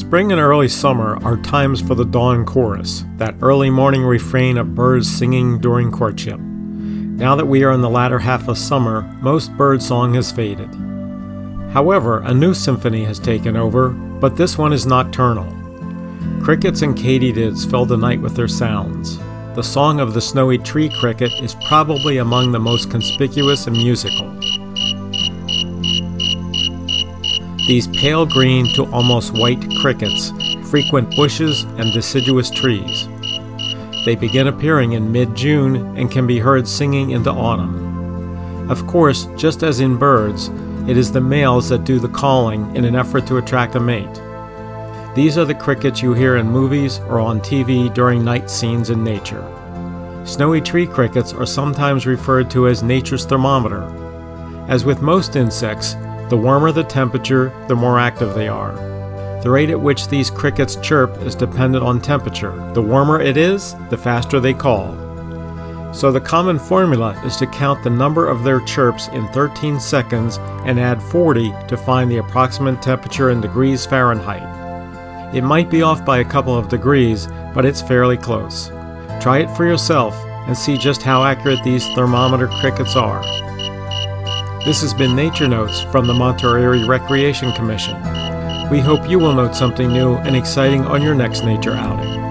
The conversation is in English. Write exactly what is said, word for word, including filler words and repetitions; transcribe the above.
Spring and early summer are times for the dawn chorus, that early morning refrain of birds singing during courtship. Now that we are in the latter half of summer, most bird song has faded. However, a new symphony has taken over, but this one is nocturnal. Crickets and katydids fill the night with their sounds. The song of the snowy tree cricket is probably among the most conspicuous and musical. These pale green to almost white crickets frequent bushes and deciduous trees. They begin appearing in mid-June and can be heard singing into autumn. Of course, just as in birds, it is the males that do the calling in an effort to attract a mate. These are the crickets you hear in movies or on T V during night scenes in nature. Snowy tree crickets are sometimes referred to as nature's thermometer. As with most insects, the warmer the temperature, the more active they are. The rate at which these crickets chirp is dependent on temperature. The warmer it is, the faster they call. So the common formula is to count the number of their chirps in thirteen seconds and add forty to find the approximate temperature in degrees Fahrenheit. It might be off by a couple of degrees, but it's fairly close. Try it for yourself and see just how accurate these thermometer crickets are. This has been Nature Notes from the Monterey Recreation Commission. We hope you will note something new and exciting on your next nature outing.